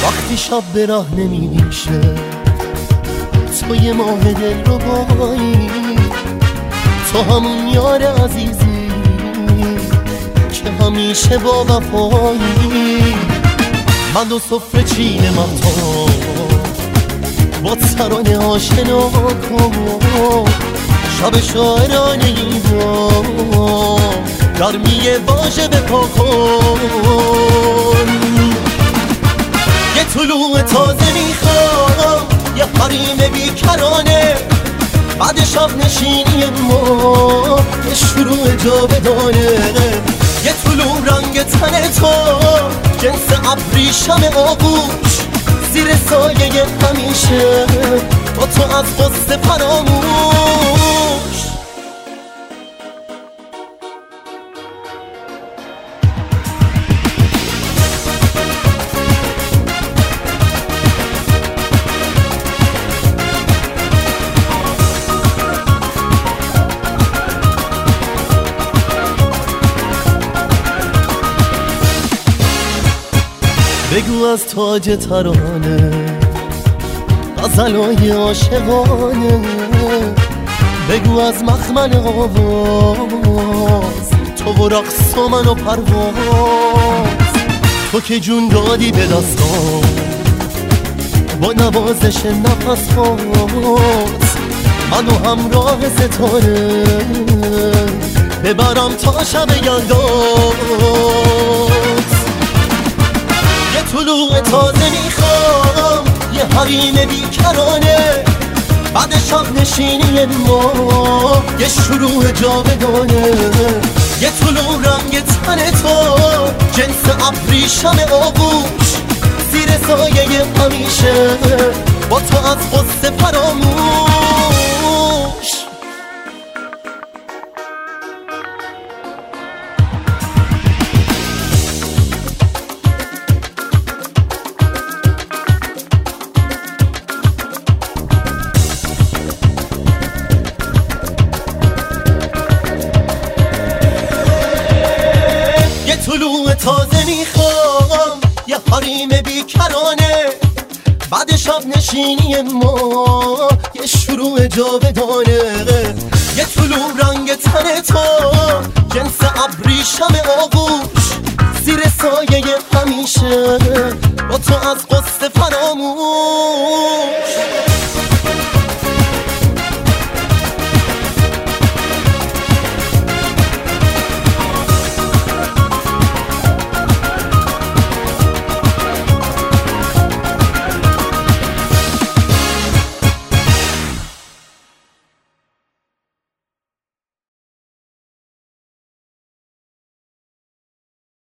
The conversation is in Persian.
وقتی شب به راه نمیشه تو یه ماه دل رو بایی، تو همون یار عزیزی که همیشه با وفایی. من دو سفره چین مهتاب با ترانه آشنا کن، شب شاعرانه اینا گرمی واژه بپا کن. یه طلوع تازه میخوام، یه حریم بیکرانه بعد شب نشینی ما، یه شروع جاودانه. یه طلوع رنگ تن تو جنس ابریشم آغوش، زیر سایه همیشه با تو از غصه فراموش. بگو از تاج ترانه غزلای عاشقانه، بگو از مخمل آواز تو و رقص و من و پرواز. تو که جون دادی به دستان با نوازش نفس باز، منو همراه ستاره ببرم تا شب یلداز. یه طلوع تازه میخوام، یه حریم بیکرانه بعد شب نشینی ما، یه شروع جاودانه. یه طلوع رنگ تن تو جنس ابریشم آغوش، زیر سایه همیشه با تو از غصه فراموش. طلوع تازه میخوام، یه حریم بیکرانه بعد شب نشینی ما، یه شروع جاودانه. یه طلوع رنگ تن تو جنس ابریشم آغوش، زیر سایه همیشه با تو از غصه فراموش.